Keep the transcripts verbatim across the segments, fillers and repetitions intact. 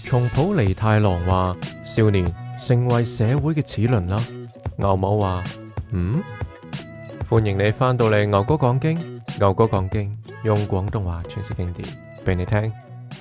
松浦彌太郎話：少年成為社會嘅齒輪啦。牛某話：嗯，歡迎你翻到嚟牛哥講經。牛哥講經用廣東話詮釋經典俾你聽。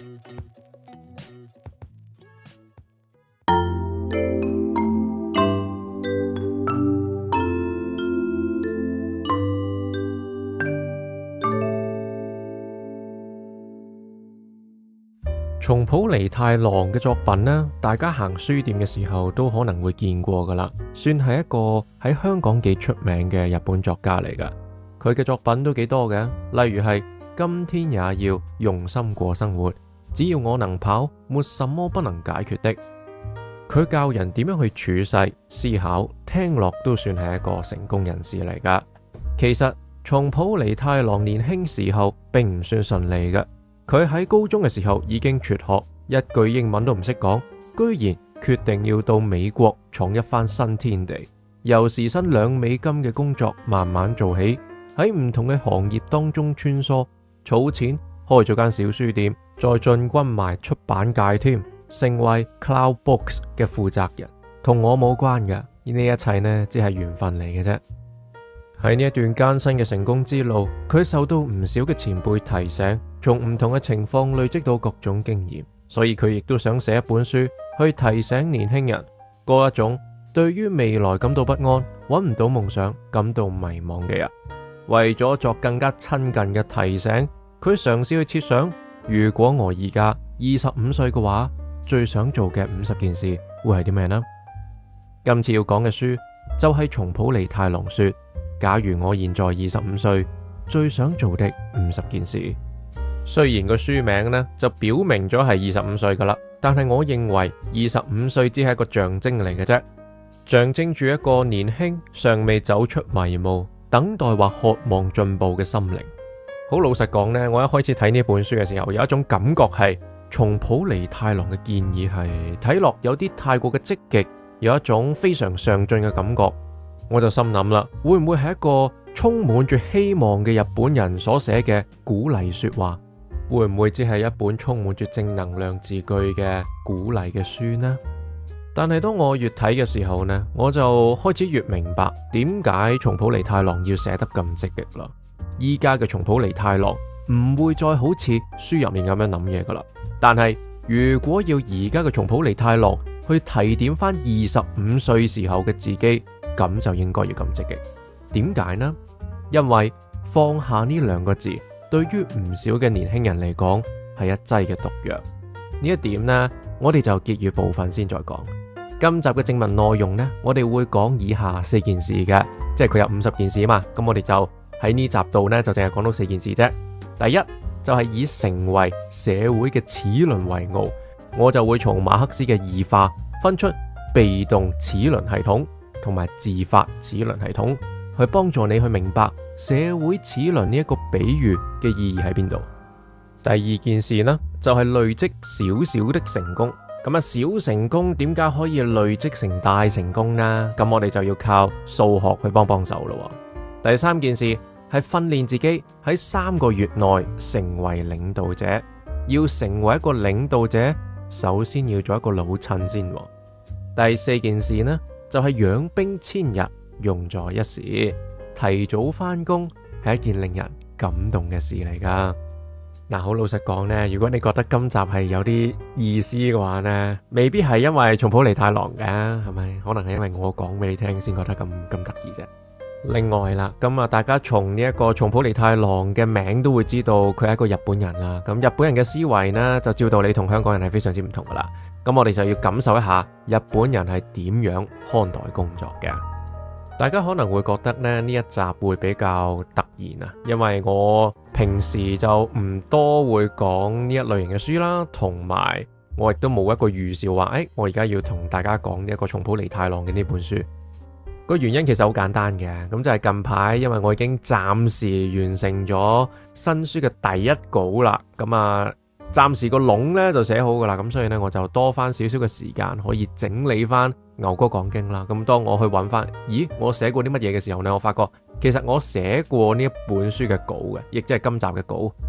松浦彌太郎嘅作品呢，大家行書店嘅時候都可能會見過噶啦，算係一個喺香港幾出名嘅日本作家嚟噶。佢嘅作品都幾多嘅，例如係今天也要用心過生活，只要我能跑，沒什麼不能解決的。佢教人點樣去處世思考，聽落都算係一個成功人士嚟噶。其實松浦彌太郎年輕時候並唔算順利嘅。佢喺高中嘅時候已經輟學，一句英文都唔識講，居然決定要到美國闖一番新天地，由時薪兩美金嘅工作慢慢做起，喺唔同嘅行業當中穿梭，儲錢開咗間小書店，再進軍埋出版界添，成為 Cloud Books 嘅負責人。同我冇關嘅，呢一切呢只係緣分嚟嘅啫。喺呢一段艱辛嘅成功之路，佢受到唔少嘅前輩提醒，從唔同嘅情況累積到各種經驗，所以佢亦都想寫一本書去提醒年輕人嗰一種對於未來感到不安、揾唔到夢想、感到迷茫嘅人。為咗作更加親近嘅提醒，佢嘗試去設想，如果我而家二十五歲嘅話，最想做嘅五十件事會係啲咩呢？今次要講嘅書就係松浦彌太郎說，假如我現在二十五歲，最想做的五十件事。雖然個書名呢就表明咗係二十五歲噶啦，但係我認為二十五歲只係一個象徵嚟嘅啫，象徵住一個年輕尚未走出迷霧、等待或渴望進步嘅心靈。好老實講呢，我一開始睇呢本書嘅時候，有一種感覺係松浦彌太郎嘅建議係睇落有啲太過嘅積極，有一種非常上進嘅感覺。我就心諗啦，會唔會係一個充滿住希望嘅日本人所寫嘅鼓勵說話？會唔會只係一本充滿住正能量字句嘅鼓勵嘅書呢？但係當我越睇嘅時候呢，我就開始越明白點解松浦彌太郎要寫得咁積極啦。依家嘅松浦彌太郎唔會再好似書入面咁樣諗嘢噶啦。但係如果要而家嘅松浦彌太郎去提點翻二十五歲時候嘅自己，咁就應該要咁積極。點解呢？因為放下呢兩個字，對於唔少嘅年輕人嚟講係一劑嘅毒藥。呢一點呢，我哋就結語部分先再講。今集嘅正文內容呢，我哋會講以下四件事嘅，即係佢有五十件事啊嘛。咁我哋就喺呢集度呢，就淨係講到四件事啫。第一就係以成為社會嘅齒輪為傲，我就會從馬克思嘅異化分出被動齒輪系統同埋自發齒輪系統，去幫助你去明白社會齒輪呢一個比喻嘅意義喺邊度。第二件事呢，就係累積少少的成功。咁啊，小成功點解可以累積成大成功呢？咁我哋就要靠數學去幫幫手咯。第三件事係訓練自己喺三個月內成為領導者。要成為一個領導者，首先要做一個老襯先。第四件事呢，就係養兵千日，用在一時。提早返工係一件令人感動嘅事嚟噶。嗱，好老實講呢，如果你覺得今集係有啲意思嘅話呢，未必係因為松浦彌太郎嘅，係咪？可能係因為我講俾你聽先覺得咁咁得意啫。另外啦，咁啊，大家從呢一個松浦彌太郎嘅名都會知道佢係一個日本人啦。咁日本人嘅思維呢，就照道理同香港人係非常之唔同噶啦。咁我哋就要感受一下日本人係點樣看待工作嘅。大家可能會覺得呢呢一集會比較突然啊，因為我平時就唔多會講呢一類型嘅書啦，同埋我亦都冇一個預兆話，誒，我而家要同大家講呢一個松浦彌太郎嘅呢本書。個原因其實好簡單嘅，咁就係近排因為我已經暫時完成咗新書嘅第一稿啦，咁啊暫時個籠呢就寫好噶啦，咁所以呢，我就多翻少少嘅時間可以整理翻牛哥講經啦。咁當我去揾翻，咦，我寫過啲乜嘢嘅時候呢，我發覺其實我寫過呢一本書嘅稿嘅，亦即係今集嘅稿。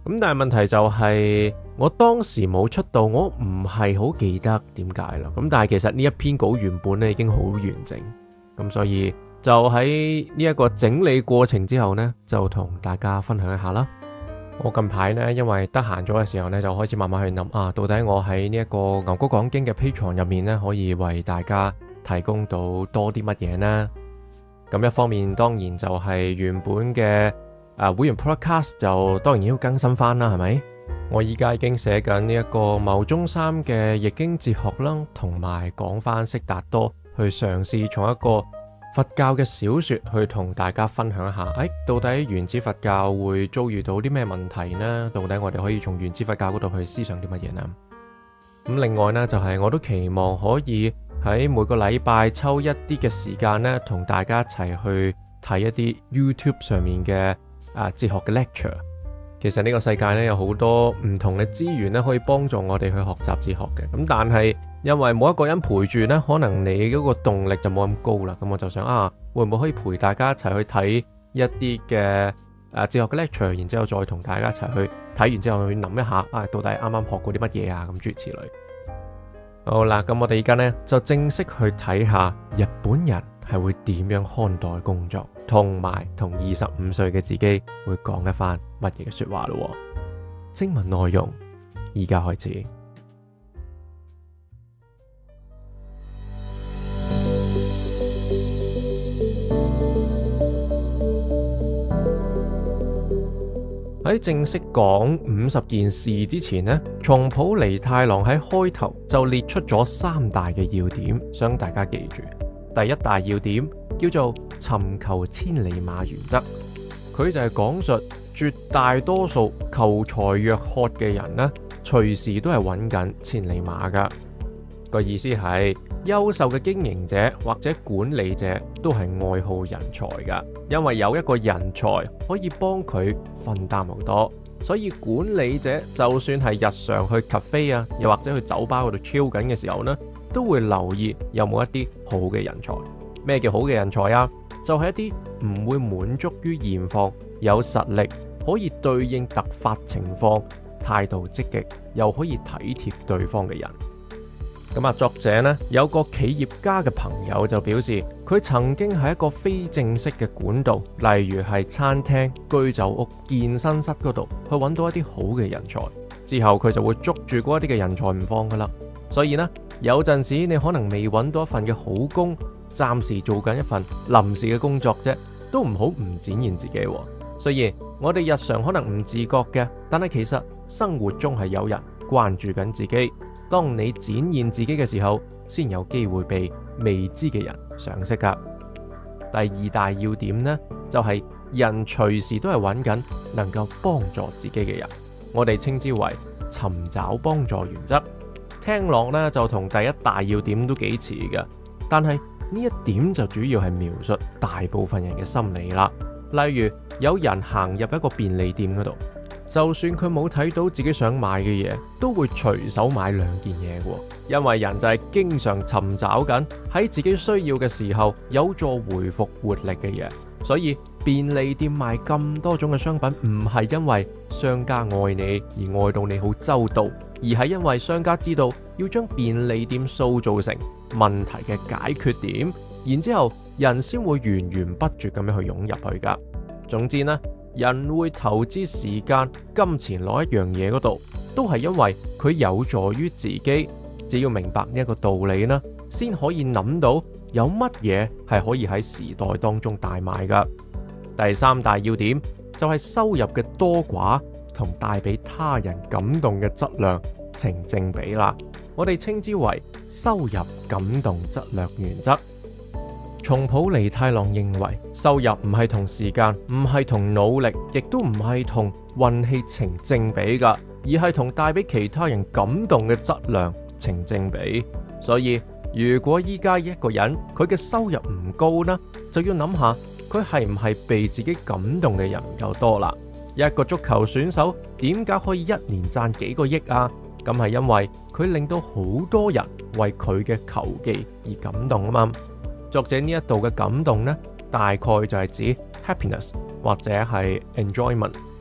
咁但係問題就係我當時冇出到，我唔係好記得點解啦。咁但係其實呢一篇稿原本咧已經好完整，咁所以就喺呢一個整理過程之後呢，就同大家分享一下啦。我近排呢，因為得閒咗嘅時候呢，就開始慢慢去諗啊，到底我喺呢一個牛哥講經嘅 Patreon 入面呢，可以為大家提供到多啲乜嘢呢？咁一方面當然就係原本嘅啊會員 Podcast 就當然要更新翻啦，係咪？我依家已經寫緊呢一個牟宗三嘅易經哲學啦，同埋講翻悉達多，去嘗試從一個佛教嘅小說去同大家分享一下，誒、哎，到底原始佛教會遭遇到啲咩問題呢？到底我哋可以從原始佛教嗰度去思想啲乜嘢呢？咁另外呢，就係、是、我都期望可以喺每個禮拜抽一啲嘅時間呢，同大家一齊去睇一啲 YouTube 上面嘅啊哲學嘅 lecture。其實呢個世界呢，有好多唔同嘅資源呢，可以幫助我哋去學習哲學嘅。咁但係因為冇一個人陪住呢，可能你嗰個動力就冇咁高啦。咁我就想啊，會唔會可以陪大家一齊去睇一啲嘅誒哲學嘅 lecture，然之後再同大家一齊去睇完之後去諗一下啊，到底啱啱學過啲乜嘢啊？咁諸如此類。好啦，咁我哋而家呢，就正式去睇下日本人係會點樣看待工作，同埋同二十五歲嘅自己會講一番乜嘢嘅說話咯。正文內容，而家開始。喺正式講五十件事之前呢，松浦彌太郎喺開頭就列出咗三大嘅要點，想大家記住。第一大要點叫做尋求千里馬原則，佢就係講述絕大多數求財若渴嘅人呢，隨時都係揾緊千里馬噶。個意思係優秀嘅經營者或者管理者都係愛好人才噶，因為有一個人才可以幫佢分擔好多，所以管理者就算係日常去 cafe 啊，又或者去酒吧嗰度 chill 緊嘅時候呢，都會留意有冇一啲好嘅人才。咩叫好嘅人才啊？就係一啲唔會滿足於現況，有實力，可以對應突發情況，態度積極，又可以體貼對方嘅人。咁啊，作者呢有個企業家嘅朋友就表示，佢曾經喺一個非正式嘅管道，例如係餐廳、居酒屋、健身室嗰度，去揾到一啲好嘅人才。之後佢就會捉住嗰一啲嘅人才唔放噶啦。所以呢，有陣時你可能未揾到一份嘅好工，暫時做緊一份臨時嘅工作啫，都唔好唔展現自己。雖然我哋日常可能唔自覺嘅，但係其實生活中係有人關注緊自己。當你展現自己嘅時候，先有機會被未知嘅人賞識噶。第二大要點呢，就係人隨時都係揾緊能夠幫助自己嘅人，我哋稱之為尋找幫助原則。聽落呢，就同第一大要點都幾似嘅，但係呢一點就主要係描述大部分人嘅心理啦。例如有人行入一個便利店嗰度，就算佢冇睇到自己想買嘅嘢，都會隨手買兩件嘢嘅，因為人就係經常尋找緊喺自己需要嘅時候有助回復活力嘅嘢。所以便利店賣咁多種嘅商品，唔係因為商家愛你而愛到你好周到，而係因為商家知道要將便利店塑造成問題嘅解決點，然之後人先會源源不絕咁樣去湧入去噶。總之呢，人會投資時間、金錢落一樣嘢嗰度，都係因為佢有助於自己。只要明白呢一個道理呢，先可以諗到有乜嘢係可以喺時代當中大賣噶。第三大要點就係收入嘅多寡同帶俾他人感動嘅質量成正比啦。我哋稱之為收入感動質量原則。松浦彌太郎認為，收入唔係同時間，唔係同努力，亦都唔係同運氣成正比噶，而係同帶俾其他人感動嘅質量成正比。所以如果依家一個人佢嘅收入唔高呢，就要諗下佢係唔係被自己感動嘅人唔夠多啦。一個足球選手點解可以一年賺幾個億啊？咁係因為佢令到好多人為佢嘅球技而感動啊嘛。作者呢一度嘅感動呢，大概就係指 happiness 或者係 enjoyment。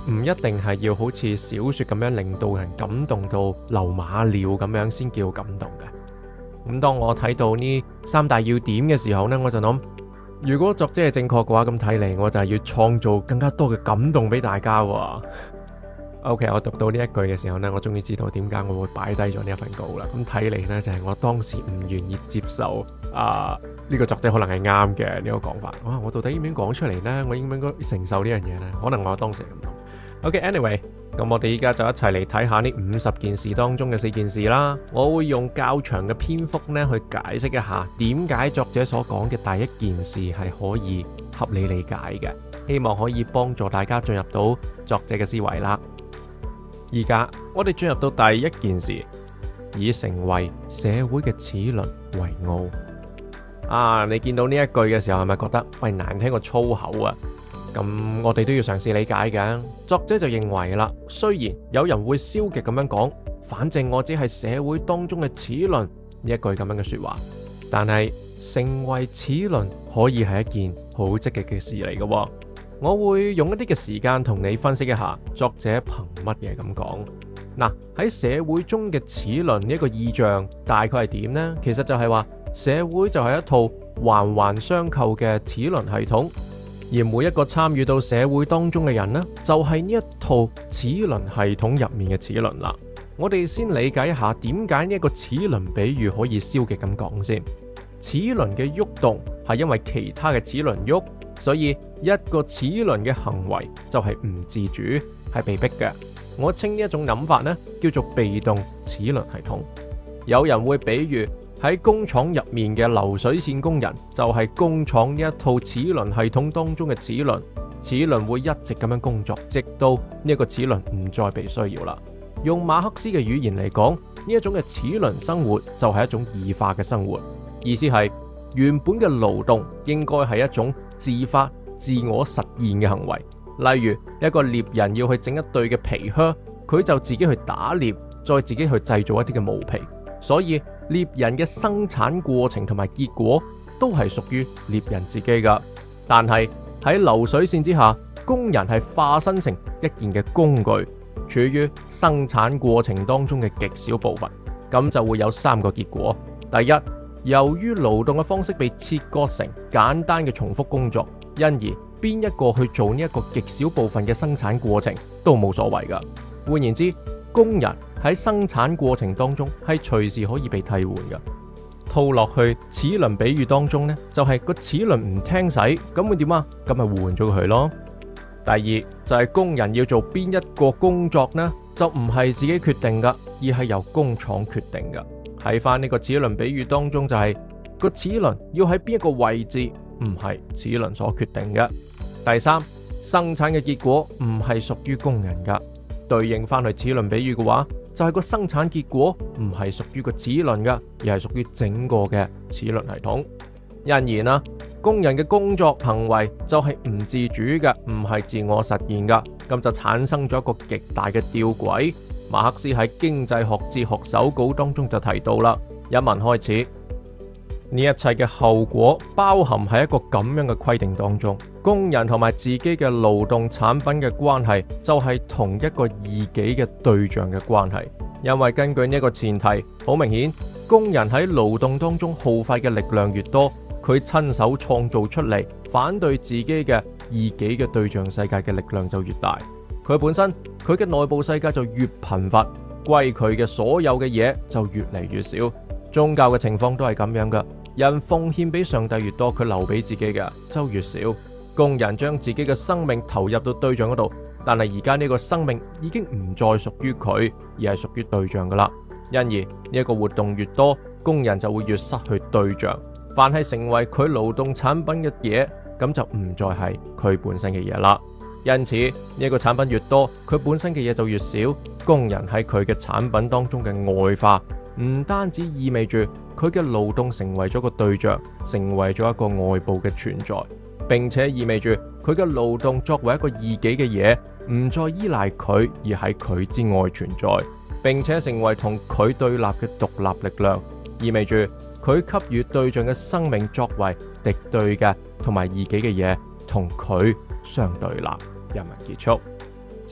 唔一定係要好似小說咁樣令到人感動到流馬尿咁樣先叫感動嘅。咁當我睇到呢三大要點嘅時候呢，我就諗，如果作者係正確嘅話，咁睇嚟我就係要創造更加多嘅感動俾大家喎。OK， 我讀到呢一句嘅時候呢，我終於知道點解我會擺低咗呢一份稿啦。咁睇嚟呢，就係、是、我當時唔願意接受啊呢、這個作者可能係啱嘅呢個講法。哇，我到底應唔應該講出嚟呢？我應唔應該承受呢樣嘢呢？可能我當時係咁諗。OK，anyway，、okay，咁我哋依家就一齊嚟睇下呢五十件事當中嘅四件事啦。我會用較長嘅篇幅呢去解釋一下點解作者所講嘅第一件事係可以合理理解嘅，希望可以幫助大家進入到作者嘅思維啦。而家我哋進入到第一件事，以成為社會嘅齒輪為傲。啊，你見到呢一句嘅時候係咪覺得喂，難聽過粗口啊？咁我哋都要嘗試理解嘅。作者就認為啦，雖然有人會消極咁樣講，反正我只係社會當中嘅齒輪呢一句咁樣嘅說話，但係成為齒輪可以係一件好積極嘅事嚟嘅。我會用一啲嘅時間同你分析一下作者憑乜嘢咁講。嗱，喺社會中嘅齒輪呢一個意象大概係點呢？其實就係話社會就係一套環環相扣嘅齒輪系統，而每一個參與到社會當中嘅人呢，就係呢一套齒輪系統入面嘅齒輪啦。我哋先理解一下點解呢一個齒輪比喻可以消極咁講先。齒輪嘅喐動係因為其他嘅齒輪喐，所以一個齒輪嘅行為就係唔自主，係被逼嘅。我稱呢一種諗法呢叫做被動齒輪系統。有人會比喻喺工廠入面嘅流水線工人就係工廠呢一套齒輪系統當中嘅齒輪，齒輪會一直咁樣工作，直到呢一個齒輪唔再被需要啦。用馬克思嘅語言嚟講，呢一種嘅齒輪生活就係一種異化嘅生活，意思係原本嘅勞動應該係一種自發自我實現嘅行為。例如一個獵人要去整一對嘅皮靴，佢就自己去打獵，再自己去製造一啲嘅毛皮。所以獵人嘅生產過程同埋結果都係屬於獵人自己噶。但係喺流水線之下，工人係化身成一件嘅工具，處於生產過程當中嘅極少部分。咁就會有三個結果。第一，由於勞動嘅方式被切割成簡單嘅重複工作，因而邊一個去做呢一個極少部分嘅生產過程都冇所謂噶。換言之，工人喺生產過程當中係隨時可以被替換噶。套落去齒輪比喻當中呢，就係個齒輪唔聽使，咁會點啊？咁咪換咗佢咯。第二就係工人要做邊一個工作呢，就唔係自己決定噶，而係由工廠決定噶。喺翻呢個齒輪比喻當中，就係個齒輪要喺邊一個位置，唔係齒輪所決定嘅。第三，生產嘅結果唔係屬於工人噶。對應翻去齒輪比喻嘅話，就係個生產結果唔係屬於個齒輪噶，而係屬於整個嘅齒輪系統。因而呢，工人嘅工作行為就係唔自主嘅，唔係自我實現噶，咁就產生咗一個極大嘅吊詭。馬克思喺《經濟學哲學手稿》當中就提到啦，一文開始，呢一切嘅後果包含喺一個咁樣嘅規定當中，工人同埋自己嘅勞動產品嘅關係就係同一個異己嘅對象嘅關係。因為根據呢一個前提，好明顯，工人喺勞動當中耗費嘅力量越多，佢親手創造出嚟反對自己嘅異己嘅對象世界嘅力量就越大。佢本身佢嘅內部世界就越貧乏，歸佢嘅所有嘅嘢就越嚟越少。宗教嘅情況都係咁樣噶，人奉獻俾上帝越多，佢留俾自己嘅就越少。工人將自己嘅生命投入到對象嗰度，但係而家呢個生命已經唔再屬於佢，而係屬於對象噶啦。因而呢一個活動越多，工人就會越失去對象。凡係成為佢勞動產品嘅嘢，咁就唔再係佢本身嘅嘢啦。因此呢一個產品越多，佢本身嘅嘢就越少。工人喺佢嘅產品當中嘅外化，唔單止意味住佢嘅勞動成為咗個對象，成為咗一個外部嘅存在，並且意味住佢嘅勞動作為一個異己嘅嘢，唔再依賴佢，而喺佢之外存在，並且成為同佢對立嘅獨立力量，意味住佢給予對象嘅生命作為敵對嘅同埋異己嘅嘢，同佢相對立。人民結束。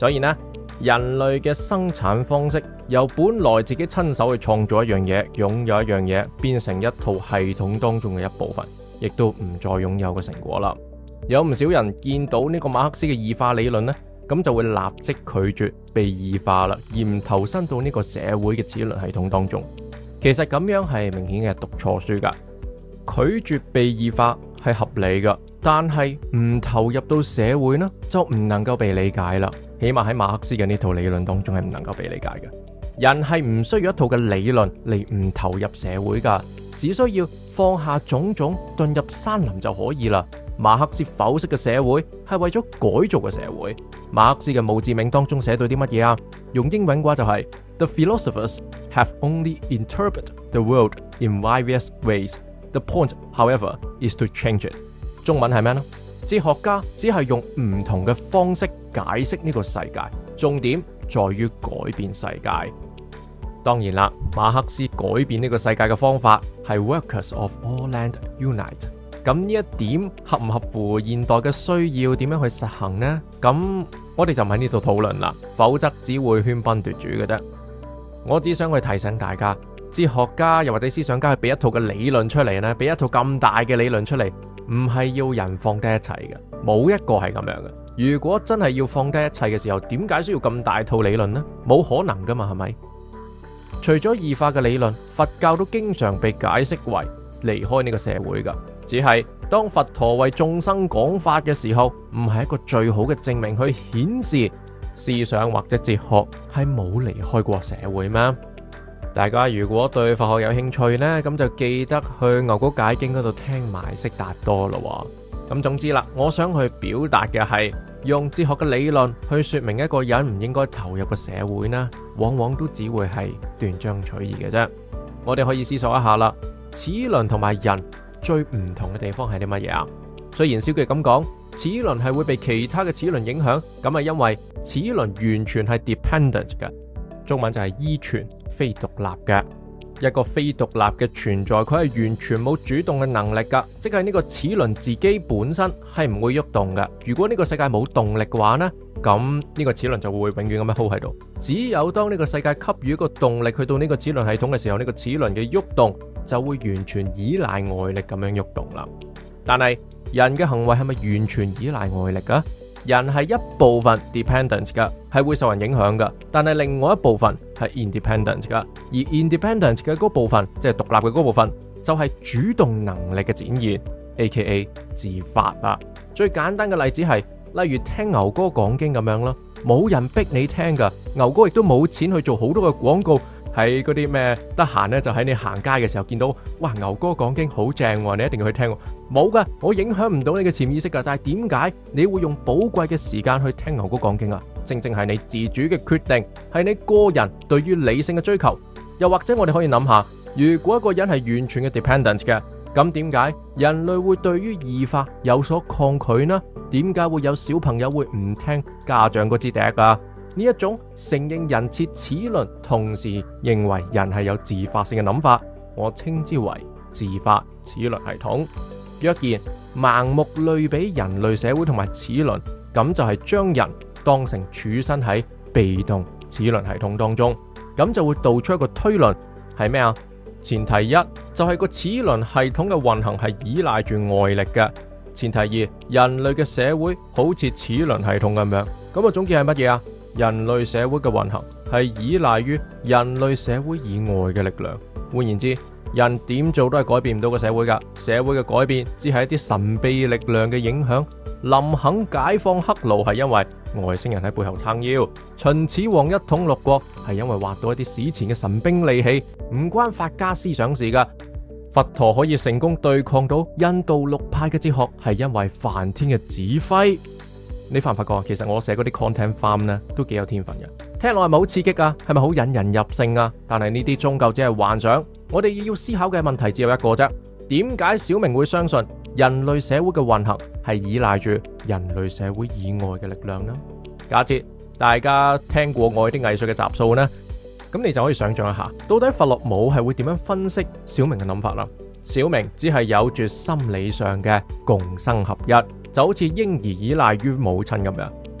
所以呢，人類嘅生產方式由本來自己親手去創造一樣嘢，擁有一樣嘢，變成一套系統當中嘅一部分，亦都唔再擁有嘅成果啦。有唔少人見到呢個馬克思嘅異化理論呢，咁就會立即拒絕被異化啦，而唔投身到呢個社會嘅齒輪系統當中。其實咁樣係明顯嘅讀錯書噶，拒絕被異化係合理噶，但係唔投入到社會呢，就唔能夠被理解啦。起碼喺馬克思嘅呢套理論當中係唔能夠被理解嘅。人係唔需要一套嘅理論嚟唔投入社會噶，只需要放下種種，遁入山林就可以啦。馬克思剖析嘅社會係為咗改造嘅社會。馬克思嘅墓誌銘當中寫到啲乜嘢啊？用英文嘅話就係、是、The philosophers have only interpreted the world in various ways. The point, however, is to change it. 中文係咩呢？哲學家只係用唔同嘅方式解釋呢個世界，重點在於改變世界。當然啦，馬克思改變呢個世界嘅方法係 Workers of all land unite。咁呢一點合唔合乎現代嘅需要？點樣去實行呢？咁我哋就唔喺呢度討論啦，否則只會喧賓奪主嘅啫。我只想去提醒大家，哲學家又或者思想家去俾一套嘅理論出嚟呢，俾一套咁大嘅理論出嚟，唔係要人放低一切嘅，冇一個係咁樣嘅。如果真係要放低一切嘅時候，點解需要咁大套理論呢？冇可能噶嘛，係咪？除咗異化嘅理論，佛教都經常被解釋為離開呢個社會噶。只係當佛陀為眾生講法嘅時候，唔係一個最好嘅證明去顯示思想或者哲學係冇離開過社會咩？大家如果對佛學有興趣呢，咁就記得去牛哥解經嗰度聽埋悉達多咯。咁總之啦，我想去表達嘅係用哲學嘅理論去說明一個人唔應該投入嘅社會呢，往往都只會係斷章取義嘅啫。我哋可以思索一下啦，齒輪同埋人最唔同嘅地方係啲乜嘢啊？雖然消極咁講，齒輪係會被其他嘅齒輪影響，咁係因為齒輪完全係 dependent 嘅，中文就係依存，非獨立嘅。一個非獨立嘅存在，佢係完全冇主動嘅能力噶，即係呢個齒輪自己本身係唔會喐動嘅。如果呢個世界冇動力嘅話呢，咁呢個齒輪就會永遠咁樣 hold 喺度。只有當呢個世界給予一個動力去到呢個齒輪系統嘅時候，呢個齒輪嘅喐動就會完全依賴外力咁樣喐動啦。但係人嘅行為係咪完全依賴外力噶？人係一部分 dependent 噶，係會受人影響噶，但係另外一部分係 independent 噶，而 independent 嘅嗰部分，即係獨立嘅嗰部分，就係主動能力嘅展現 ，A K A 自發啦。最簡單嘅例子係，例如聽牛哥講經咁樣啦，冇人逼你聽噶，牛哥亦都冇錢去做好多嘅廣告。喺嗰啲咩得閒呢，就喺你行街嘅時候見到，哇，牛哥講經好正喎，你一定要去聽。冇噶，我影響唔到你嘅潛意識噶。但係點解你會用寶貴嘅時間去聽牛哥講經啊？正正係你自主嘅決定，係你個人對於理性嘅追求。又或者我哋可以諗下，如果一個人係完全嘅 dependent 嘅，咁點解人類會對於異化有所抗拒呢？點解會有小朋友會唔聽家長嗰支笛啊？呢一種承認人設齒輪，同時認為人係有自發性嘅諗法，我稱之為自發齒輪系統。若然盲目類比人類社會同埋齒輪，咁就係將人當成處身喺被動齒輪系統當中，咁就會導出一個推論係咩啊？前提一就係、是、個齒輪系統嘅運行係依賴住外力嘅。前提二，人類嘅社會好似齒輪系統咁樣。咁啊總結係乜嘢啊？人類社會嘅運行係依賴於人類社會以外嘅力量。換言之，人點做都係改變唔到個社會噶。社會嘅改變只係一啲神秘力量嘅影響。林肯解放黑奴係因為外星人喺背後撐腰。秦始皇一統六國係因為挖到一啲史前嘅神兵利器，唔關法家思想事噶。佛陀可以成功對抗到印度六派嘅哲學，係因為梵天嘅指揮。你發唔發覺？其實我寫嗰啲 content farm 呢都幾有天分嘅，聽落係咪好刺激啊？係咪好引人入勝啊？但係呢啲終究只係幻想。我哋要思考嘅問題只有一個啫：點解小明會相信人類社會嘅運行係依賴住人類社會以外嘅力量呢？假設大家聽過《愛的藝術》嘅集數呢，咁你就可以想象一下，到底弗洛姆係會點樣分析小明嘅諗法啦？小明只係有住心理上嘅共生合一。就好似嬰兒依賴於母親咁樣，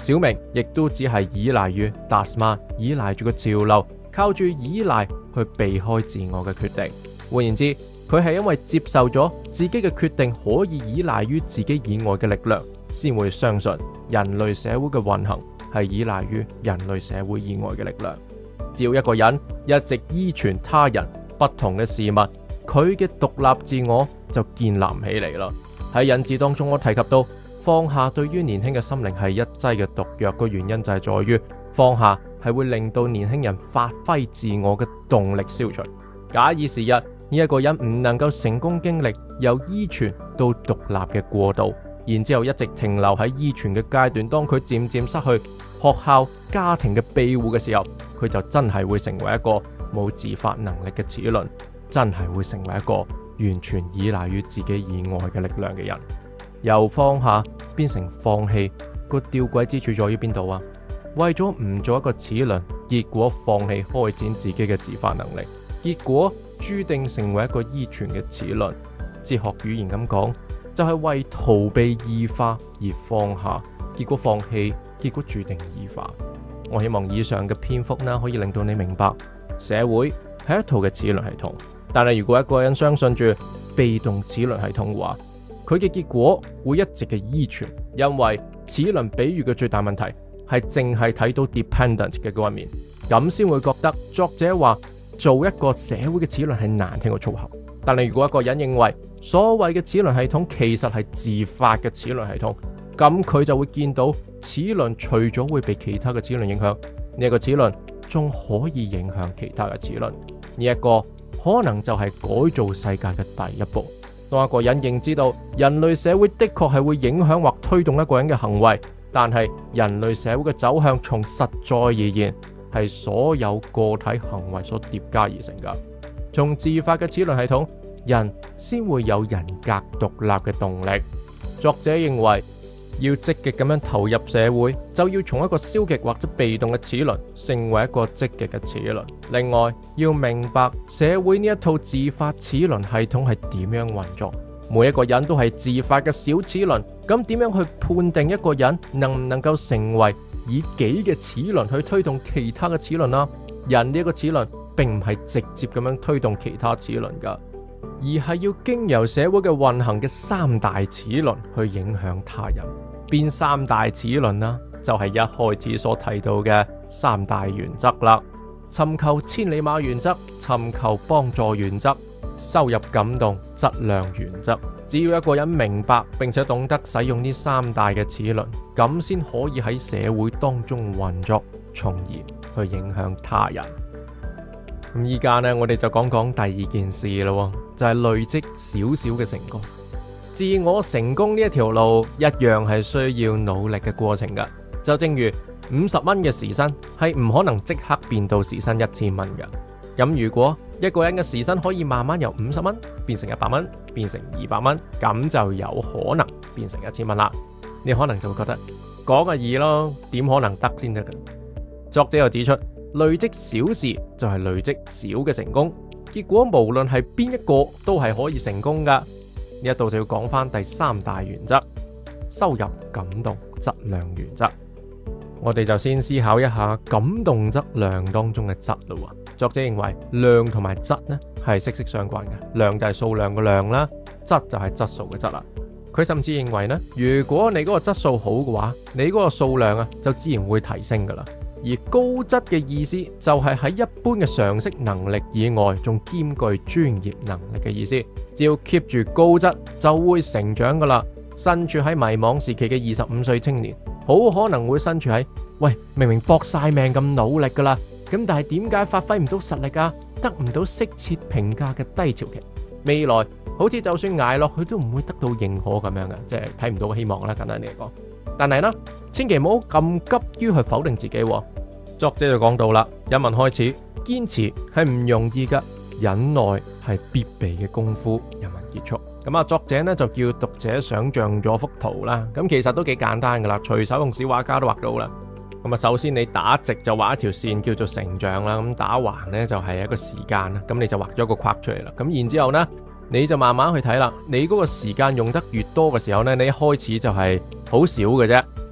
小明亦都只係依賴於達斯曼，依賴住個潮流，靠住依賴去避開自我嘅決定。換言之，佢係因為接受咗自己嘅決定可以依賴於自己以外嘅力量，先會相信人類社會嘅運行係依賴於人類社會以外嘅力量。只要一個人一直依存他人不同嘅事物，佢嘅獨立自我就建立唔起嚟啦。喺引子當中，我提及到放下對於年輕嘅心靈係一劑嘅毒藥，個原因就係在於放下係會令到年輕人發揮自我嘅動力消除。假以時日，呢一個人唔能夠成功經歷由依存到獨立嘅過渡，然之後一直停留喺依存嘅階段，當佢漸漸失去學校、家庭嘅庇護嘅時候，佢就真係會成為一個冇自發能力嘅齒輪，真係會成為一個完全依賴於自己以外嘅力量嘅人。由放下變成放棄，個吊詭之處在於邊度啊？為咗唔做一個齒輪，結果放棄開展自己嘅自發能力，結果注定成為一個依存嘅齒輪。哲學語言咁講，就係為逃避異化而放下，結果放棄，結果注定異化。我希望以上嘅篇幅呢，可以令到你明白，社會係一套嘅齒輪系統，但係如果一個人相信住被動齒輪系統嘅話，佢嘅結果會一直嘅依存，因為齒輪比喻嘅最大問題係淨係睇到 dependent 嘅嗰一面，咁先會覺得作者話做一個社會嘅齒輪係難聽過粗口。但係如果一個人認為所謂嘅齒輪系統其實係自發嘅齒輪系統，咁佢就會見到齒輪除咗會被其他嘅齒輪影響，呢一個齒輪仲可以影響其他嘅齒輪。呢一個可能就係改造世界嘅第一步。當一個人認知到人類社會的確係會影響或推動一個人嘅行為，但係人類社會嘅走向從實在而言係所有個體行為所疊加而成噶。從自發嘅齒輪系統，人先會有人格獨立嘅動力。作者認為，要積極咁樣投入社會，就要從一個消極或者被動嘅齒輪成為一個積極嘅齒輪。另外，要明白社會呢一套自發齒輪系統係點樣運作。每一個人都係自發嘅小齒輪，咁點樣去判定一個人能唔能夠成為以己嘅齒輪去推動其他嘅齒輪啊？人呢一個齒輪並唔係直接咁樣推動其他齒輪噶，而係要經由社會嘅運行嘅三大齒輪去影響他人。邊三大齒輪啦？就係一開始所提到嘅三大原則啦：尋求千里馬原則、尋求幫助原則、收入感動質量原則。只要一個人明白並且懂得使用呢三大嘅齒輪，咁先可以喺社會當中運作，從而去影響他人。咁依家呢，我哋就講講第二件事咯，就係累積少少嘅成功。自我成功呢一條路一樣係需要努力嘅過程噶，就正如五十蚊嘅時薪係唔可能即刻變到時薪一千蚊噶。咁如果一個人嘅時薪可以慢慢由五十蚊變成一百蚊，變成二百蚊，咁就有可能變成一千蚊啦。你可能就會覺得講個易咯，點可能得先得噶？作者又指出，累積小事就係累積小嘅成功，結果無論係邊一個都係可以成功噶。呢一度就要講翻第三大原則：收入、感動、質量原則。我哋就先思考一下感動質量當中嘅質咯。作者認為量同埋質呢係息息相關嘅，量就係數量嘅量啦，質就係質素嘅質啦。佢甚至認為呢，如果你嗰個質素好嘅話，你嗰個數量啊就自然會提升噶啦。而高質嘅意思就係喺一般嘅常識能力以外，仲兼具專業能力嘅意思。只要 keep 住高質，就會成長噶啦。身處喺迷茫時期嘅二十五歲青年，好可能會身處喺喂，明明搏晒命咁努力噶啦，咁但係點解發揮唔到實力啊？得唔到適切評價嘅低潮期，未來好似就算捱落去都唔會得到認可咁樣嘅，即係睇唔到希望啦。簡單嚟講，但係呢，千祈唔好咁急於去否定自己。作者就講到啦，引文開始，堅持係唔容易噶，忍耐係必備嘅功夫。引文結束，咁啊，作者呢就叫讀者想象咗幅圖啦。咁其實都幾簡單噶啦，隨手用小畫家都畫到啦。咁啊，首先你打直就畫一條線叫做成長啦，咁打橫呢就係一個時間啦。咁你就畫咗個框出嚟啦。咁然之後呢，你就慢慢去睇啦。你嗰個時間用得越多嘅時候呢，你一開始就係好少嘅啫。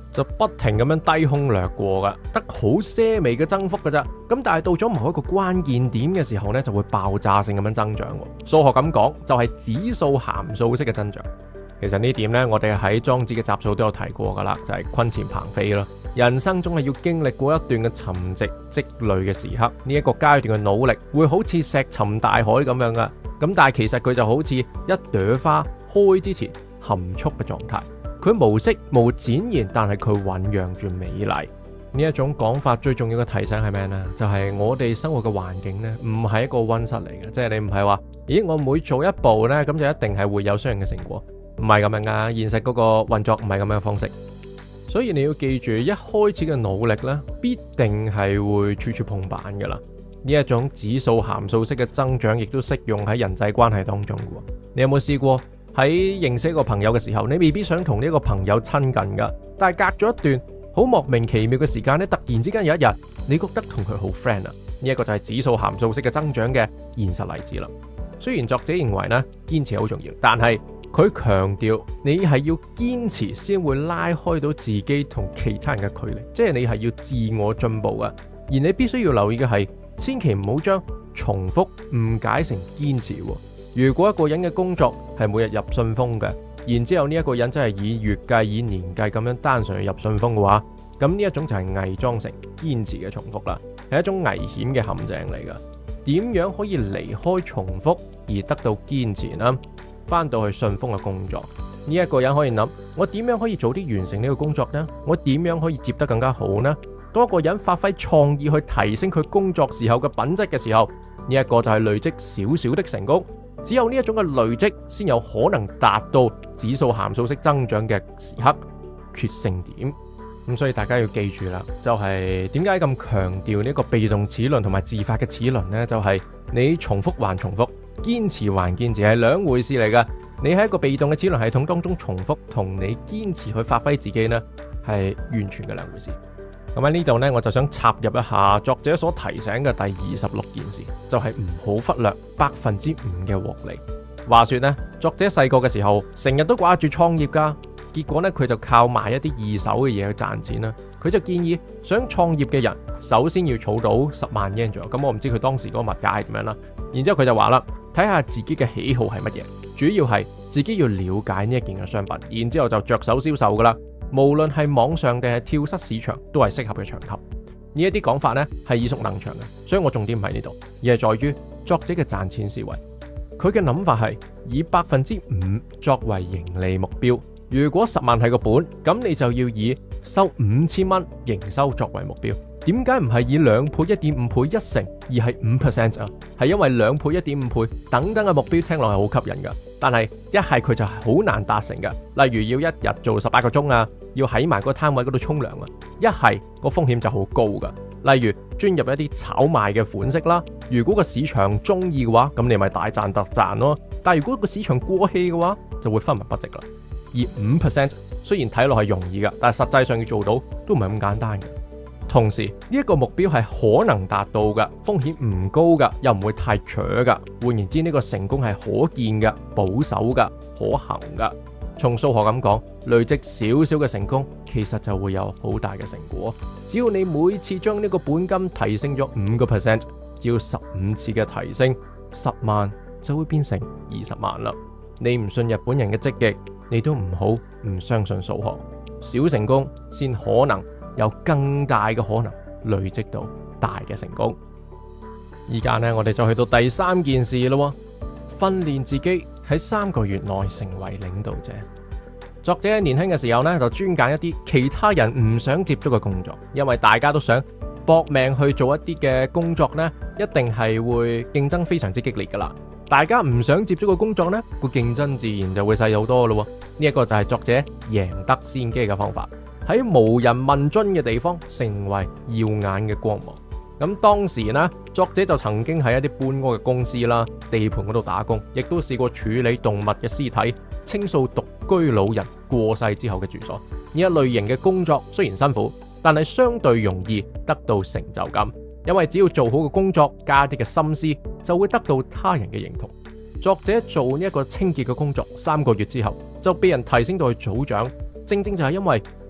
就不停咁樣低空掠過噶，得好些微嘅增幅噶咋。咁但係到咗某一個關鍵點嘅時候呢，就會爆炸性咁樣增長。數學咁講就係指數函數式嘅增長。其實呢點呢，我哋喺莊子嘅集數都有提過噶啦，就係坤前鵬飛咯。人生中係要經歷過一段嘅沉寂積累嘅時刻，呢一個階段嘅努力會好似石沉大海咁樣噶。咁但係其實佢就好似一朵花開之前含蓄嘅狀態，佢無色無展現，但係佢醞釀住美麗。呢一種講法最重要嘅提醒係咩呢？就係、是、我哋生活嘅環境呢，唔係一個溫室嚟嘅，即係你唔係話，咦，我每做一步呢，咁就一定係會有相應嘅成果，唔係咁樣噶。現實嗰個運作唔係咁樣嘅方式，所以你要記住，一開始嘅努力呢，必定係會處處碰板噶啦。呢一種指數函數式嘅增長，亦都適用喺人際關係當中嘅。你有冇試過喺認識一個朋友嘅時候，你未必想同呢個朋友親近噶，但係隔咗一段好莫名其妙嘅時間咧，突然之間有一日，你覺得同佢好 friend 啊！呢一個就係指數函數式嘅增長嘅現實例子啦。雖然作者認為呢，堅持好重要，但係佢強調你係要堅持先會拉開到自己同其他人嘅距離，即係你係要自我進步啊！而你必須要留意嘅係，千祈唔好將重複誤解成堅持。如果一個人嘅工作係每日入信封嘅，然之後呢一個人真係以月計以年計咁樣單純去入信封嘅話，咁呢一種就係偽裝成堅持嘅重複啦，係一種危險嘅陷阱嚟噶。點樣可以離開重複而得到堅持呢？翻到去信封嘅工作，呢一個人可以諗，我點樣可以早啲完成呢個工作呢？我點樣可以接得更加好呢？當一個人發揮創意去提升佢工作時候嘅品質嘅時候，呢一個就係累積少少的成功。只有呢一種嘅累積，先有可能達到指數函數式增長嘅時刻決勝點。咁所以大家要記住啦，就係點解咁強調呢個被動齒輪同埋自發嘅齒輪呢？就係、是、你重複還重複，堅持還堅持係兩回事嚟噶。你喺一個被動嘅齒輪系統當中重複，同你堅持去發揮自己呢，係完全嘅兩回事。咁喺呢度呢，我就想插入一下作者所提醒嘅第二十六件事，就係唔好忽略百分之五嘅獲利。話說呢，作者細個嘅時候成日都掛住創業噶，結果呢，佢就靠賣一啲二手嘅嘢去賺錢啦。佢就建議想創業嘅人首先要儲到十萬 yen 左右。咁我唔知佢當時嗰個物價係點樣啦。然之後佢就話啦，睇下自己嘅喜好係乜嘢，主要係自己要了解呢一件嘅商品，然之後就着手銷售噶啦。無論係網上定係跳蚤市場，都係適合嘅場合。呢一啲講法呢係耳熟能詳嘅，所以我重點唔喺呢度，而係在於作者嘅賺錢思維。佢嘅諗法係以百分之五作為盈利目標。如果十萬係個本，咁你就要以收五千蚊營收作為目標。點解唔係以兩倍、一點五倍、一成，而係五 percent 啊？係因為兩倍、一點五倍等等嘅目標聽落係好吸引噶，但係一係佢就係好難達成噶。例如要一日做十八個鐘啊，要喺埋個攤位嗰度沖涼啊，一係個風險就好高噶。例如專入一啲炒賣嘅款式啦，如果個市場中意嘅話，咁你咪大賺特賺咯。但係如果個市場過氣嘅話，就會分文不值啦。而五 percent 雖然睇落係容易噶，但係實際上要做到都唔係咁簡單嘅。同時呢一個目標係可能達到嘅，風險唔高噶，又唔會太扯噶。換言之，呢個成功係可見嘅、保守噶、可行噶。從數學咁講，累積少少嘅成功，其實就會有好大嘅成果。只要你每次將呢個本金提升咗五個 percent，只要十五次嘅提升，十萬就會變成二十萬啦。你唔信日本人嘅積極，你都唔好唔相信數學。小成功先可能有更大嘅可能累積到大嘅成功。依家呢，我哋就去到第三件事咯，訓練自己喺三個月內成為領導者。作者喺年輕嘅時候呢，就專揀一啲其他人唔想接觸嘅工作，因為大家都想搏命去做一啲嘅工作呢，一定係會競爭非常之激烈噶啦。大家唔想接觸嘅工作呢，個競爭自然就會細好多咯。呢一個就係作者贏得先機嘅方法。喺無人問津嘅地方成為耀眼嘅光芒。咁當時呢，作者就曾經喺一啲搬屋嘅公司啦、地盤嗰度打工，亦都試過處理動物嘅屍體、清掃獨居老人過世之後嘅住所。呢一類型嘅工作雖然辛苦，但係相對容易得到成就感，因為只要做好個工作，加啲嘅心思，就會得到他人嘅認同。作者做呢一個清潔嘅工作，三個月之後就被人提升到去組長，正正就係因為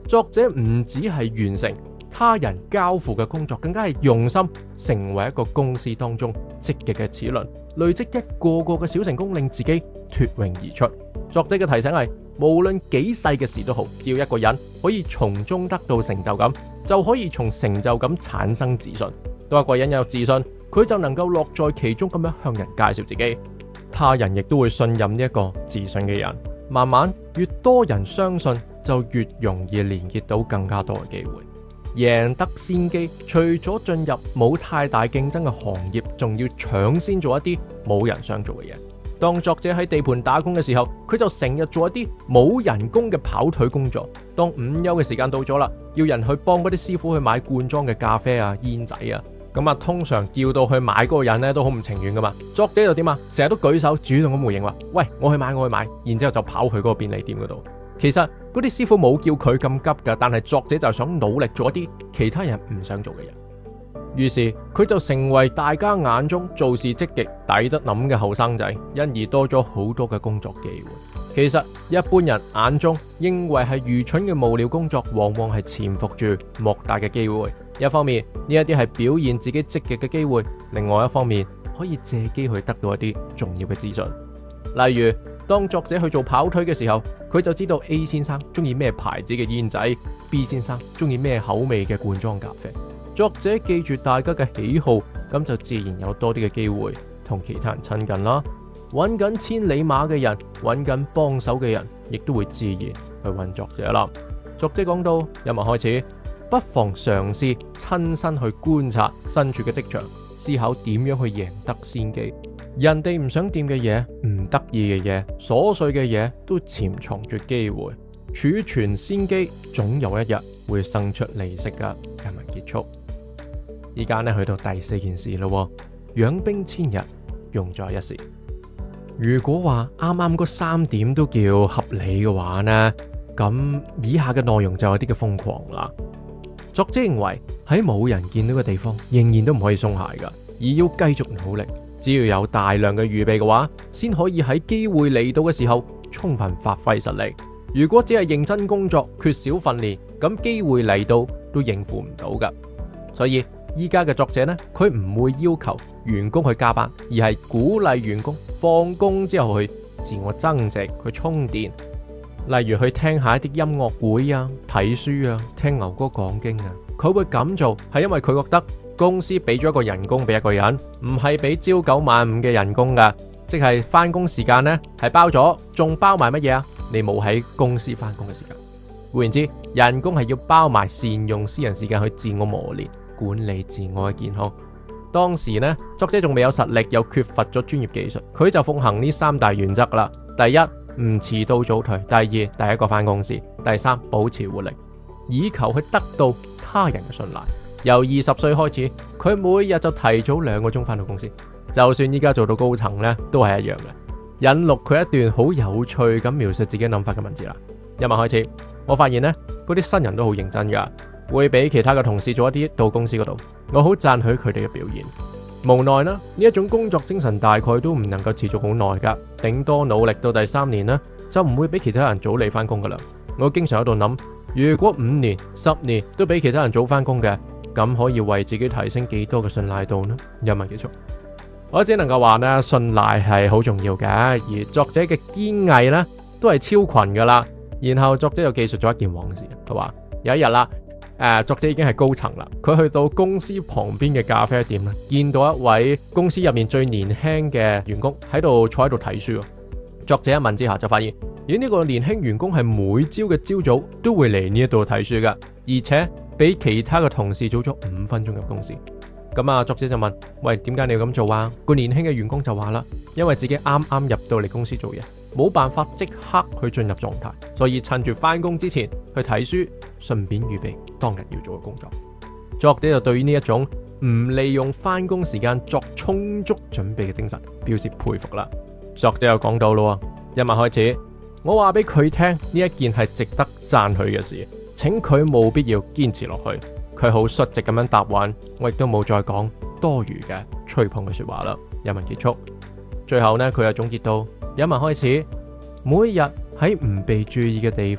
作者唔只係完成他人交付嘅工作，更加係用心成為一個公司當中積極嘅齒輪，累積一個個嘅小成功，令自己脫穎而出。作者嘅提醒係，無論幾細嘅事都好，只要一個人可以從中得到成就感，就可以從成就感產生自信。當一個人有自信，佢就能夠樂在其中咁樣向人介紹自己，他人亦都會信任呢一個自信嘅人。慢慢越多人相信，就越容易連結到更加多嘅機會。贏得先機，除咗進入冇太大競爭嘅行業，仲要搶先做一啲冇人想做嘅嘢。當作者喺地盤打工嘅時候，佢就成日做一啲冇人工嘅跑腿工作。當午休嘅時間到咗啦，要人去幫嗰啲師傅去買罐裝嘅咖啡啊、煙仔啊，咁啊通常叫到去買嗰個人呢都好唔情願噶嘛。作者就點啊？成日都舉手主動咁回應話：喂，我去買，我去買，然之後就跑去嗰個便利店嗰度。其實嗰啲師傅冇叫佢咁急噶，但係作者就係想努力做一啲其他人唔想做嘅嘢。於是佢就成為大家眼中做事積極、抵得諗嘅後生仔，因而多咗好多嘅工作機會。其實一般人眼中認為係愚蠢嘅無聊工作，往往係潛伏住莫大嘅機會。一方面呢一啲係表現自己積極嘅機會，另外一方面可以借機去得到一啲重要嘅資訊。例如當作者去做跑腿嘅時候，佢就知道 A 先生中意咩牌子嘅煙仔， B 先生中意咩口味嘅罐裝咖啡。作者記住大家嘅喜好，咁就自然有多啲嘅機會同其他人親近啦。揾緊千里馬嘅人，揾緊幫手嘅人，亦都會自然去揾作者啦。作者講到，引文開始，不妨嘗試親身去觀察身處嘅職場，思考點樣去贏得先機。人哋唔想掂嘅嘢，唔得意嘅嘢，瑣碎嘅嘢，都潛藏住機會。儲存先機，總有一日會生出利息噶。引文結束。依家呢去到第四件事咯，養兵千日，用在一時。如果話啱啱嗰三點都叫合理嘅話呢，咁以下嘅內容就有啲嘅瘋狂啦。作者認為喺冇人見到嘅地方，仍然都唔可以鬆懈噶，而要繼續努力。只要有大量嘅預備嘅話，先可以喺機會嚟到嘅時候充分發揮實力。如果只係認真工作，缺少訓練，咁機會嚟到都應付唔到噶。所以依家嘅作者呢，佢唔會要求員工去加班，而係鼓勵員工放工之後去自我增值，去充電。例如去聽下一啲音樂會啊、睇書啊、聽牛哥講經啊。佢會咁做係因為佢覺得公司俾咗一個人工俾一個人，唔係俾朝九晚五嘅人工噶，即係翻工時間呢係包咗，仲包埋乜嘢啊？你冇喺公司翻工嘅時間。換言之，人工係要包埋善用私人時間去自我磨練、管理自我嘅健康。當時呢，作者仲未有實力，又缺乏咗專業技術，佢就奉行呢三大原則啦。第一，唔遲到早退；第二，第一個翻公司；第三，保持活力，以求去得到他人嘅信賴。由二十歲開始，佢每日就提早兩個鐘翻到公司。就算依家做到高層呢，都係一樣嘅。引錄佢一段好有趣咁描述自己諗法嘅文字啦。一文開始，我發現呢，嗰啲新人都好認真噶，會比其他嘅同事做一啲到公司嗰度。我好讚許佢哋嘅表現。無奈啦，呢一種工作精神大概都唔能夠持續好耐噶，頂多努力到第三年呢，就唔會比其他人早嚟翻工噶啦。我經常喺度諗，如果五年、十年都比其他人早翻工嘅，咁可以為自己提升幾多嘅信賴度呢？引文結束。我只能夠話呢，信賴係好重要嘅，而作者嘅堅毅呢都係超群噶啦。然後作者又記述咗一件往事，佢話有一日啦，誒、呃，作者已經係高層啦，佢去到公司旁邊嘅咖啡店啦，見到一位公司入面最年輕嘅員工喺度坐喺度睇書。作者一問之下就發現，咦，呢、這個年輕員工係每朝嘅朝早都會嚟呢一度睇書噶，而且比其他嘅同事早咗五分鐘入公司。咁啊，作者就問：喂，點解你要咁做啊？個年輕嘅員工就話啦，因為自己啱啱入到嚟公司做嘢，冇辦法即刻去進入狀態，所以趁住翻工之前去睇書，順便預備當日要做嘅工作。作者就對於呢一種唔利用翻工時間作充足準備嘅精神表示佩服啦。作者又講到咯，一文開始，我話俾佢聽呢一件係值得讚許嘅事，請佢務必要堅持落去。佢好率直咁樣答允，我亦都冇再講多餘嘅吹捧嘅說話啦。一文結束，最後呢，佢又總結到：一文開始，每日喺唔被注意嘅地方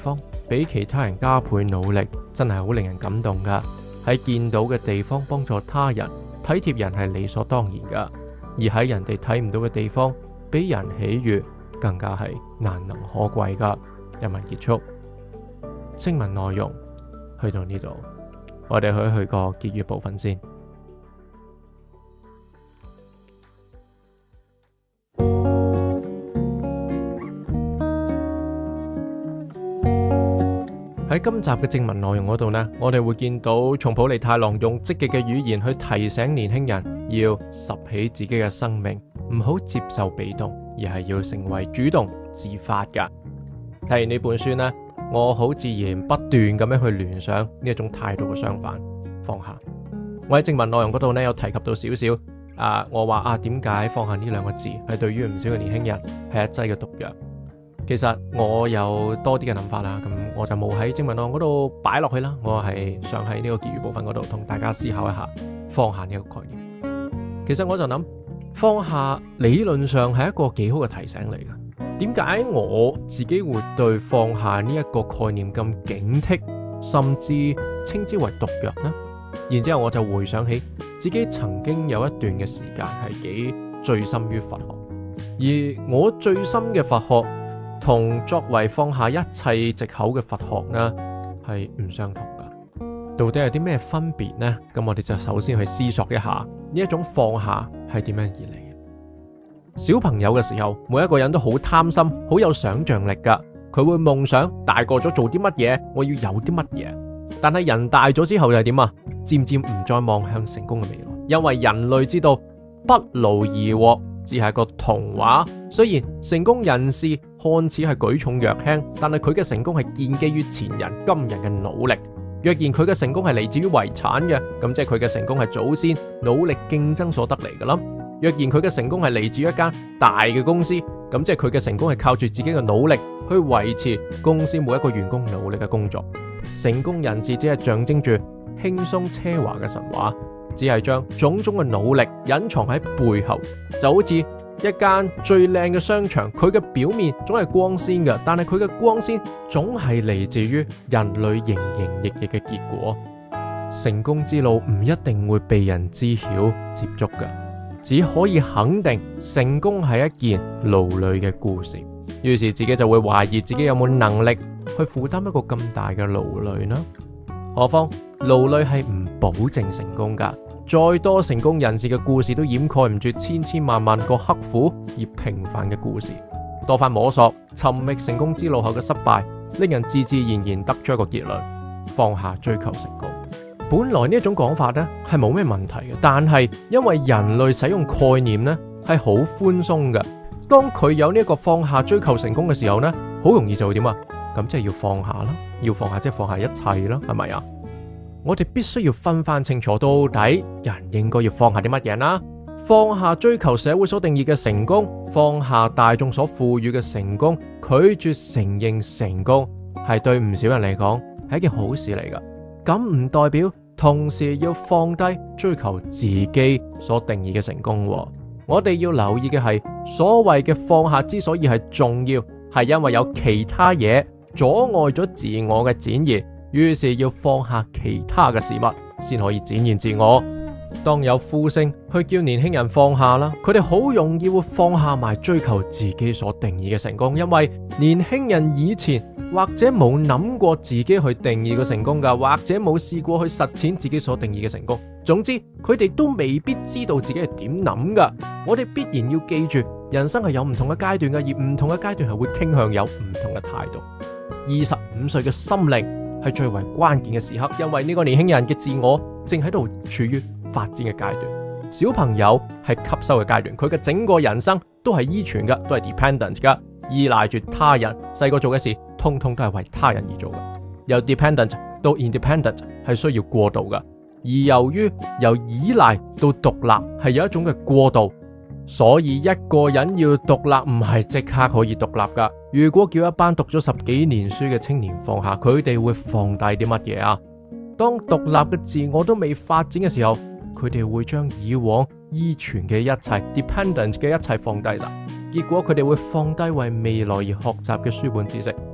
比其他人加倍努力，真係好令人感動噶。喺見到嘅地方幫助他人，體貼人係理所當然噶。而喺人哋睇唔到嘅地方，俾人喜悅，更加係難能可貴噶。一文結束，正文內容去到呢度，我哋去去個結語部分先。喺今集嘅正文內容嗰度呢，我哋會見到松浦彌太郎用積極嘅語言去提醒年輕人要拾起自己嘅生命，唔好接受被動，而係要成為主動自發噶。睇完呢本書呢，我好自然不斷咁樣去聯想呢一種態度嘅相反，放下。我喺正文內容嗰度呢，有提及到少少啊，我話啊，點解放下呢兩個字係對於唔少嘅年輕人係一劑嘅毒藥？其實我有多啲嘅諗法啦，咁我就冇喺正文內容嗰度擺落去啦。我係想喺呢個結語部分嗰度同大家思考一下放下呢個概念。其實我就諗放下理論上係一個幾好嘅提醒嚟嘅。點解我自己會對放下呢一個概念咁警惕，甚至稱之為毒藥呢？然之後我就回想起自己曾經有一段嘅時間係幾醉心於佛學，而我醉心嘅佛學同作為放下一切藉口嘅佛學呢，係唔相同噶。到底有啲咩分別呢？咁我哋就首先去思索一下呢一種放下係點樣而嚟。小朋友嘅時候，每一個人都好貪心，好有想象力噶。佢會夢想大個咗做啲乜嘢，我要有啲乜嘢。但係人大咗之後又係點啊？漸漸唔再望向成功嘅未來，因為人類知道不勞而獲只係個童話。雖然成功人士看似係舉重若輕，但係佢嘅成功係建基於前人今人嘅努力。若然佢嘅成功係嚟自於遺產嘅，咁即係佢嘅成功係祖先努力競爭所得嚟噶啦。若然佢嘅成功係嚟自於一間大嘅公司，咁即係佢嘅成功係靠住自己嘅努力去維持公司每一個員工努力嘅工作。成功人士只係象徵住輕鬆奢華嘅神話，只係將種種嘅努力隱藏喺背後，就好似一間最靚嘅商場，佢嘅表面總係光鮮嘅，但係佢嘅光鮮總係嚟自於人類營營役役嘅結果。成功之路唔一定會被人知曉接觸嘅，只可以肯定成功係一件勞累嘅故事。於是自己就會懷疑自己有冇能力去負擔一個咁大嘅勞累呢？何況勞累係唔保證成功噶。再多成功人士嘅故事都掩蓋唔住千千萬萬個刻苦而平凡嘅故事。多番摸索尋覓成功之路後嘅失敗，令人自自然然得出一個結論：放下追求成功。本來呢一種講法呢係冇咩問題嘅，但係因為人類使用概念呢係好寬鬆嘅，當佢有呢一個放下追求成功嘅時候呢，好容易就會點啊？咁即係要放下啦，要放下即係放下一切啦，係咪啊？我哋必須要分翻清楚，到底人應該要放下啲乜嘢啦？放下追求社會所定義嘅成功，放下大眾所賦予嘅成功，拒絕承認成功，係對唔少人嚟講係一件好事嚟噶。咁唔代表同時要放低追求自己所定義嘅成功。我哋要留意嘅係，所謂嘅放下之所以係重要，係因為有其他嘢阻礙咗自我嘅展現。於是要放下其他嘅事物，先可以展現自我。當有呼聲去叫年輕人放下啦，佢哋好容易會放下埋追求自己所定義嘅成功，因為年輕人以前或者冇諗過自己去定義嘅成功噶，或者冇試過去實踐自己所定義嘅成功。總之，佢哋都未必知道自己係點諗噶。我哋必然要記住，人生係有唔同嘅階段嘅，而唔同嘅階段係會傾向有唔同嘅態度。二十五歲嘅心靈係最為關鍵嘅時刻，因為呢個年輕人嘅自我正喺度處於發展嘅階段。小朋友係吸收嘅階段，佢嘅整個人生都係依存噶，都係 dependent 噶，依賴住他人。細個做嘅事，通通都係為他人而做嘅。由 dependent 到 independent 係需要過渡噶，而由於由依賴到獨立係有一種嘅過渡。所以一個人要獨立唔係即刻可以獨立噶。如果叫一班讀咗十幾年書嘅青年放下，佢哋會放低啲乜嘢啊？當獨立嘅自我都未發展嘅時候，佢哋會將以往依存嘅一切 dependent 嘅一切放低晒。結果佢哋會放低為未來而學習嘅書本知識，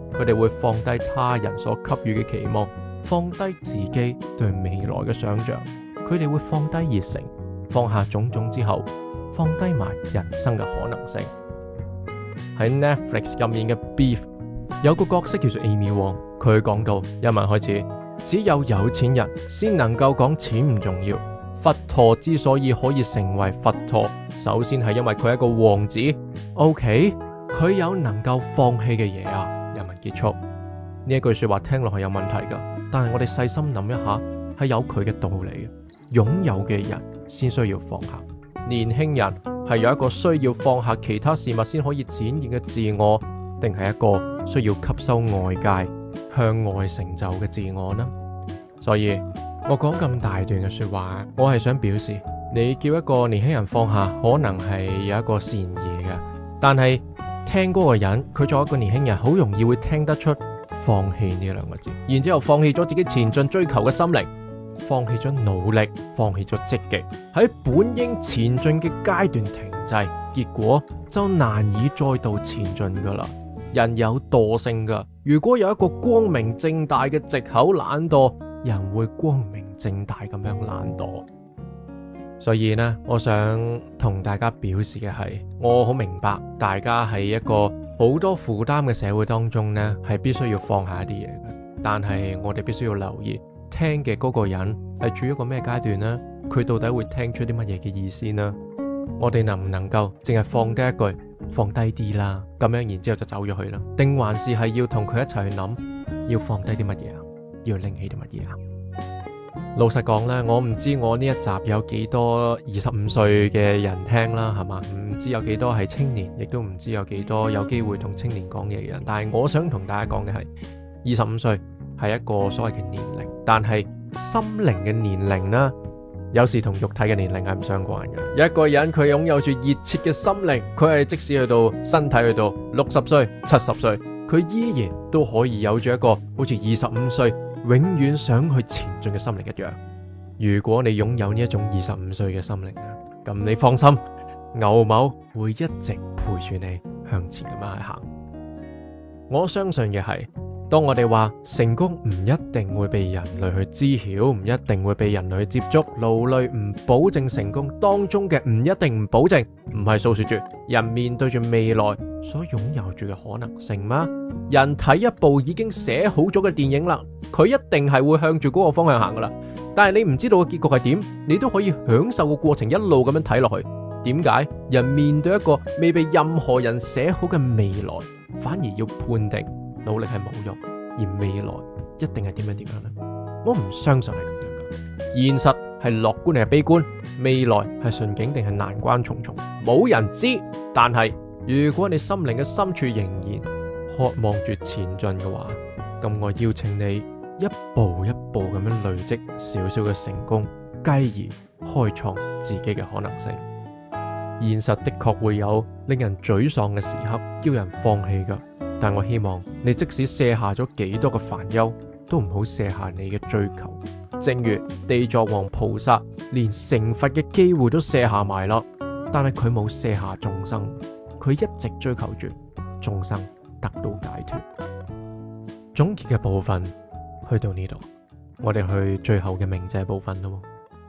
佢哋會放低他人所給予嘅期望，放低自己對未來嘅想象，佢哋會放低熱誠，放下種種之後，放低埋人生嘅可能性。喺 Netflix 入面嘅 Beef 有個角色叫做 Amy Wong， 佢講到一文開始，只有有錢人先能夠講錢唔重要。佛陀之所以可以成為佛陀，首先係因為佢係一個王子。OK， 佢有能夠放棄嘅嘢啊。一文結束呢一句說話聽落係有問題噶，但係我哋細心諗一下，係有佢嘅道理嘅。擁有嘅人先需要放下，年輕人係有一個需要放下其他事物先可以展現嘅自我，定係一個需要吸收外界向外成就嘅自我呢？所以我講咁大段嘅說話，我係想表示，你叫一個年輕人放下，可能係有一個善意嘅，但係聽嗰個人，佢作為一個年輕人，好容易會聽得出放棄呢兩個字，然之後放棄咗自己前進追求嘅心靈，放棄咗努力，放棄咗積極，喺本應前進嘅階段停滯，結果就難以再度前進噶啦。人有惰性噶，如果有一個光明正大嘅藉口懶惰，人會光明正大咁樣懶惰。所以呢，我想同大家表示嘅係，我好明白大家喺一個好多負擔嘅社會當中呢，係必須要放下一啲嘢嘅。但係我哋必須要留意，聽嘅嗰個人係處於一個咩階段呢？佢到底會聽出啲乜嘢嘅意思呢？我哋能唔能夠淨係放低一句放低啲啦，咁樣然之後就走咗去啦？定還是係要同佢一齊去諗，要放低啲乜嘢啊？要拎起啲乜嘢啊？老實講咧，我唔知我呢一集有幾多二十五歲嘅人聽啦，係嘛？唔知有幾多係青年，亦都唔知有幾多有機會同青年講嘢嘅人。但係我想同大家講嘅係，二十五歲係一個所謂嘅年齡，但係心靈嘅年齡呢，有時同肉體嘅年齡係唔相關嘅。一個人佢擁有住熱切嘅心靈，佢係即使去到身體去到六十歲、七十歲，佢依然都可以有住一個好似二十五歲永遠想去前進嘅心靈一樣。如果你擁有呢一種二十五歲嘅心靈，咁你放心，牛某會一直陪住你向前咁樣去行。我相信嘅係，當我哋話成功唔一定會被人類去知曉，唔一定會被人類去接觸，勞累唔保證成功當中嘅唔一定唔保證，唔係訴說住人面對住未來所擁有住嘅可能性嗎？人睇一部已經寫好咗嘅電影啦，佢一定係會向住嗰個方向行噶啦。但係你唔知道個結局係點，你都可以享受個過程，一路咁樣睇落去。點解人面對一個未被任何人寫好嘅未來，反而要判定努力係冇用，而未來一定係點樣點樣呢？我唔相信係咁樣噶。現實係樂觀定係悲觀，未來係順境定係難關重重，冇人知。但係如果你心靈嘅深處仍然渴望住前進嘅話，咁我邀請你一步一步咁樣累積少少嘅成功，繼而開創自己嘅可能性。現實的確會有令人沮喪嘅時刻，叫人放棄噶。但我希望你即使卸下咗幾多嘅煩憂，都唔好卸下你嘅追求。正如地藏王菩薩連成佛嘅機會都卸下埋啦，但係佢冇卸下眾生，佢一直追求住眾生得到解脫。總結嘅部分去到呢度，我哋去最後嘅鳴謝部分咯。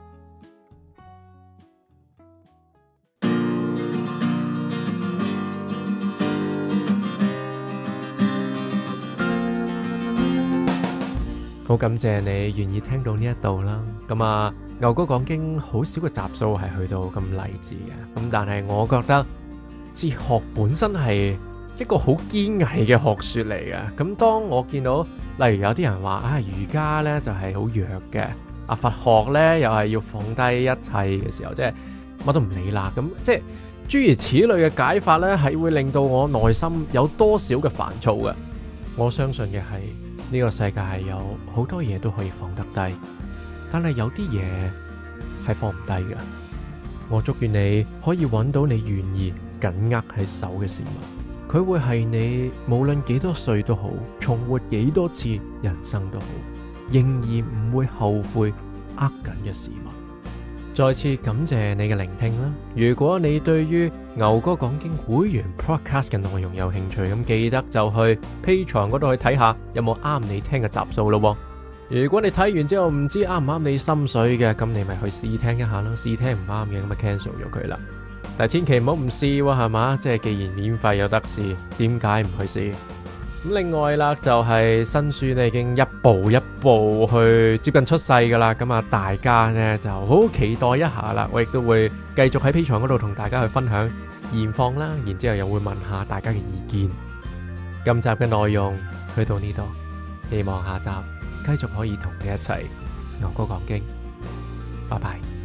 好感謝你願意聽到呢一度啦。咁啊，牛哥講經好少個集數係去到咁勵志嘅。咁但係我覺得哲學本身係一個好堅毅嘅學說嚟嘅。咁當我見到例如有啲人話啊，儒家呢就係好弱嘅，啊佛學呢又係要放低一切嘅時候，即係乜都唔理啦。咁即係諸如此類嘅解法呢，係會令到我內心有多少嘅煩躁嘅。我相信嘅係，呢個世界係有好多嘢都可以放得低，但係有啲嘢係放唔低嘅。我祝願你可以揾到你願意緊握喺手嘅事物，佢會係你無論幾多歲都好，重活幾多次人生都好，仍然唔會後悔握緊嘅事物。 再次感謝你嘅聆聽啦！如果你對於牛哥講經會員 podcast 嘅內容有興趣，咁記得就去 Patreon 嗰度去睇下有冇啱你聽嘅集數咯。如果你睇完之後唔知啱唔啱你心水嘅，咁你咪去試聽一下咯。試聽唔啱嘅咁咪 cancel 咗佢啦。但係千祈唔好唔試喎，係嘛？即係既然免費有得試，點解唔去試？咁另外啦，就係新書呢已經一步一步去接近出世噶啦，咁啊大家呢就好期待一下啦。我亦都會繼續喺 Patreon 嗰度同大家去分享現況啦，然之後又會問下大家嘅意見。今集嘅內容去到呢度，希望下集繼續可以同你一齊牛哥講經。拜拜。